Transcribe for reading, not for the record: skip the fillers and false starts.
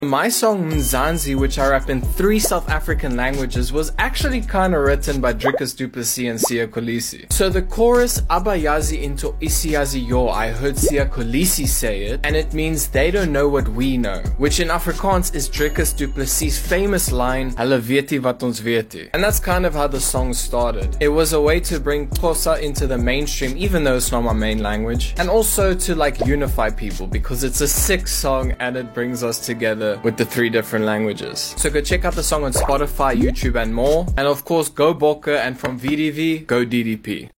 My song Mzansi, which I rap in 3 South African languages, was actually kinda written by Dricus Du Plessis and Siya Kolisi. So the chorus, Abayazi into Isiyazi yo, I heard Siya Kolisi say it, and it means they don't know what we know, which in Afrikaans is Dricus Du Plessis' famous line, Hulle weet nie wat ons weet nie. And that's kind of how the song started. It was a way to bring Xhosa into the mainstream, even though it's not my main language, and also to like unify people, because it's a sick song and it brings us together with the 3 different languages. So go check out the song on Spotify, YouTube and more. And of course, go Bokke, and from VDV, go DDP.